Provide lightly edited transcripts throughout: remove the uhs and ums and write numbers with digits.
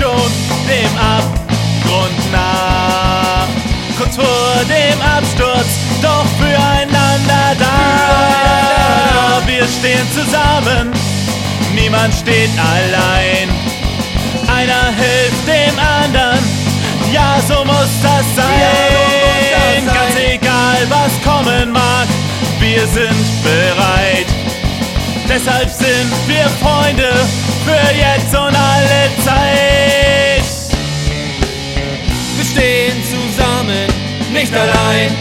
schon dem Abgrund nah. Kurz vor dem Absturz, doch füreinander da. Wir stehen zusammen, niemand steht allein. Einer hilft dem anderen, ja, so muss das sein. Ganz egal, was kommen mag, wir sind bereit. Deshalb sind wir Freunde für jetzt und alle Zeit. Wir stehen zusammen, nicht allein.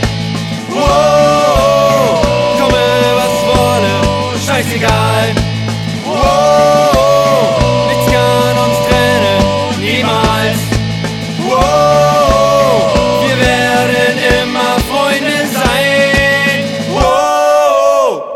Wow, komme was wolle, scheißegal. Wow, nichts kann uns trennen, niemals. Wow, wir werden immer Freunde sein. Wow.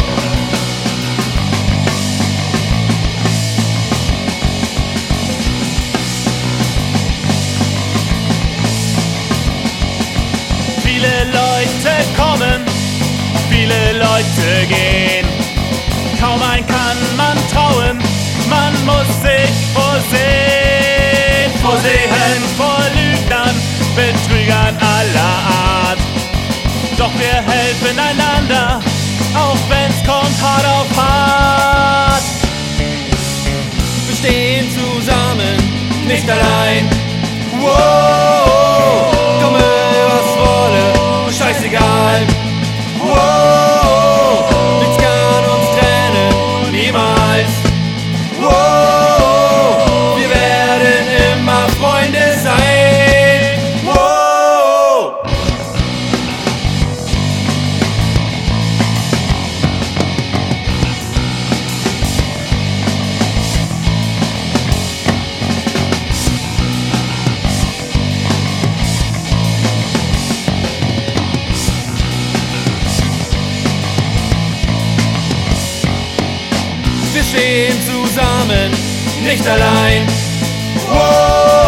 Viele Leute kommen, viele Leute gehen. Kaum ein kann man trauen, man muss sich vorsehen. Vorsehen vor Lügnern, Betrügern aller Art. Doch wir helfen einander, auch wenn's kommt hart auf hart. Wir stehen zusammen, nicht allein. Wow, komme was wolle, scheißegal. Wow, nichts kann uns trennen, niemals. Wow, wir werden immer Freunde sein. Wow. Wir stehen zusammen, nicht allein. Wow.